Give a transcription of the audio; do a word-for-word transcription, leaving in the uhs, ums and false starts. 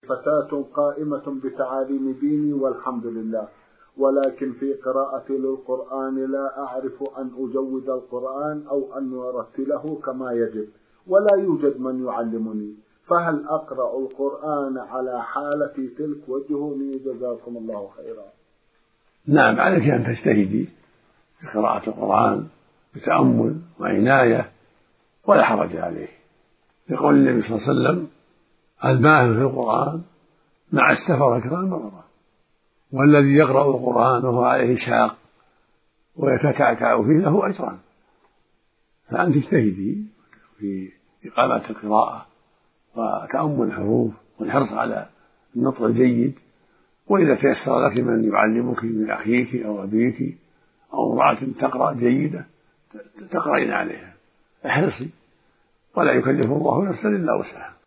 فتاة قائمة بتعاليم ديني والحمد لله، ولكن في قراءتي للقرآن لا أعرف أن أجود القرآن أو أن أرتله كما يجب، ولا يوجد من يعلمني، فهل أقرأ القرآن على حالتي تلك؟ وجهوني جزاكم الله خيرا. نعم، عليك أن تجتهدي في قراءة القرآن بتأمل وعناية ولا حرج عليه، لقول النبي صلى الله عليه وسلم: الماهر في القرآن مع السفر كرام بررة، والذي يقرأ القرآن وهو عليه شاق ويتكعكع فيه له أجران. فأنت اجتهدي في إقامة القراءة وتأمل الحروف والحرص على النطق الجيد، وإذا تيسر لك من يعلمك من أخيك أو أبيك أو امرأة تقرأ جيدة تقرأين عليها، احرصي، ولا يكلف الله نفسا إلا وسعها.